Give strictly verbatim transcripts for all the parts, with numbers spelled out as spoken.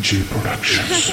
G Productions.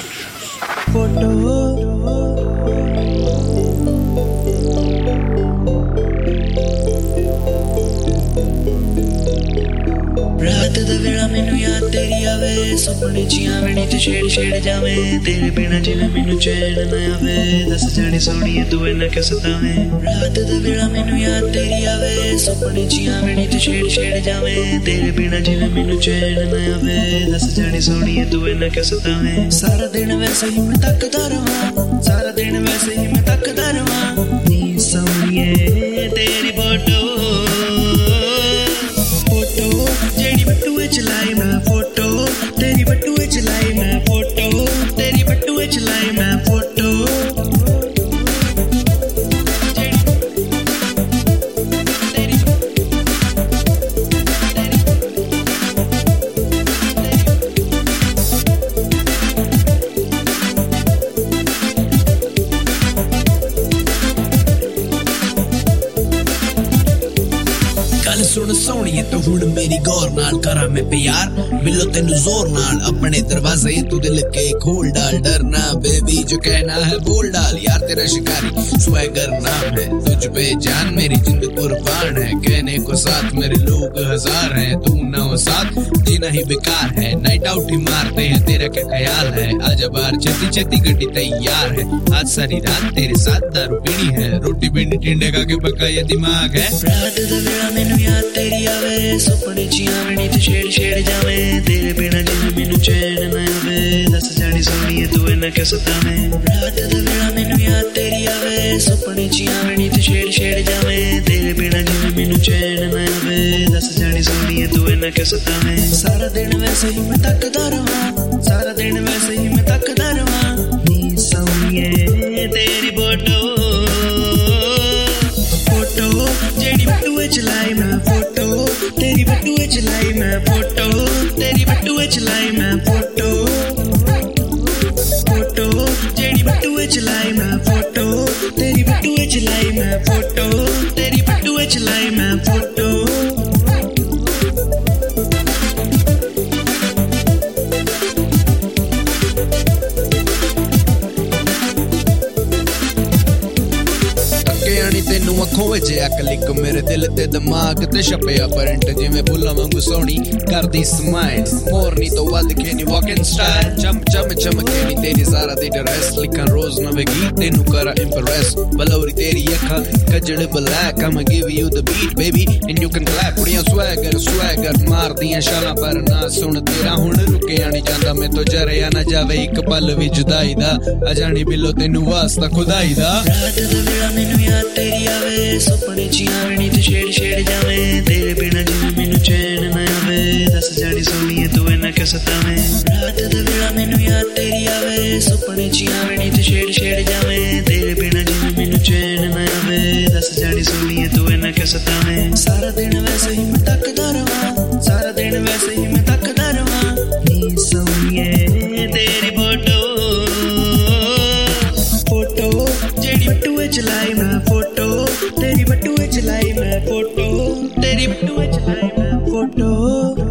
रात दा वेला मैनू याद तेरी आवे सुपने चियां वेणी ते छेड़ छेड़ जावे तेरे बिना जिवें मैनू चैन ना आवे दस जाने सोहणीए तू इन्ना क्यों सतावे रात दा वेला मैनू याद तेरी आवे सुपने चियां वेणी ते छेड़ छेड़ जावे तेरे बिना जिवें मैनू चैन ना आवे दस जाने सोहणीए तू इन्ना क्यों सतावे सारा दिन वैसे ही मैं तकदा रहां सारा दिन वैसे ही मैं तकदा रहां नी सोहणीए तेरी फोटो तेरी बटुए चलाई मैं फोटो तेरी बटुए चलाई मैं फोटो तेरी बटुए चलाई मैं फोटो सुन सोहणीए तू हुण मेरी गौर नाल करा मैं प्यार मिलो तेनू जोर नाल अपने दरवाजे तू दिल के खोल डाल डरना बेबी जो कहना है बोल डाल यार तेरा शिकारी स्वैगर नाम है तुझ पे जान मेरी जिंद कुर्बान है कहने को साथ मेरे लोग हजार हैं तू ना हो साथ जीना ही बेकार है नाइट आउट ही मारते हैं तेरा क्या ख्याल है आज बार छेती छेती गड्डी तैयार है आज सारी रात तेरे साथ दारू पीनी है रोटी पीनी टिंडे का के पक्का ये दिमाग है रात दा वेला मैनू याद तेरी आवे सुपने चियां वेणी ते छेड़ छेड़ जावे तेरे बिना जिवें मैनू चैन ना आवे दस जाने सोहणीए तू इन्ना क्यों सतावे रात दा वेला मैनू याद तेरी आवे सुपने चियां वेणी ते छेड़ छेड़ जावे तेरे बिना जिवें मैनू चैन ना आवे दस जाने सोहणीए तू इन्ना क्यों सतावे सारा दिन वैसे ही मैं तकदा रहां सारा दिन वैसे ही मैं तकदा रहां नी सोहणीए तेरी फोटो फोटो जेड़ी बटुए चलाई मैं फोटो तेरी बटुए चलाई मैं फोटो तेरी बटुए चलाई मैं फोटो फोटो जेड़ी बटुए चलाई मैं फोटो तेरी बटुए चलाई मैं फोटो तेरी बटुए चलाई मैं फोटो तेनू अखों विच अक लिक मेरे दिल ते दिमाग ते छपया प्रिंट जिवें फुल्लां वांगू सोहणी करदी स्माइल मोरनी तो वध के नी वॉकिंग स्टाइल चम चम चमके नी तेरी सारा दी ड्रेस लिखां रोज नवे गीत तेनू करा इंप्रेस बलौरी तेरी अखां कजड़ black I'm give you the beat baby and you can clap कुड़ियां swagger swagger मारदियां छालां पर ना सुन तेरा हुण रुकिया नी जांदा मैं तो जरिया ना जावे इक पल वी जुदाई दा आ जानी बिलो तेनू वास्ता खुदाई दा रात दा वेला मैनू याद तेरी आवे सुपने चियां वेणी ते छेड़ छेड़ जावे तेरे बिना जिवें मैनू चैन ना आवे दस जाने सोहणीए तू इन्ना क्यों सतावे रात दा वेला मैनू याद तेरी आवे सुपने चियां वेणी ते छेड़ छेड़ जावे तेरे बिना जिवें मैनू चैन ना आवे दस जाने सोहणीए तू इन्ना क्यों सतावे सारा दिन वैसे ही मैं तकदा रहां सारा दिन वैसे ही मैं तकदा रहां नी सोहणीए तेरी फोटो फोटो जेड़ी बटुए चलाई मैं फोटो तेरी बटुए चलाई मैं फोटो तेरी बटुए चलाई मैं फोटो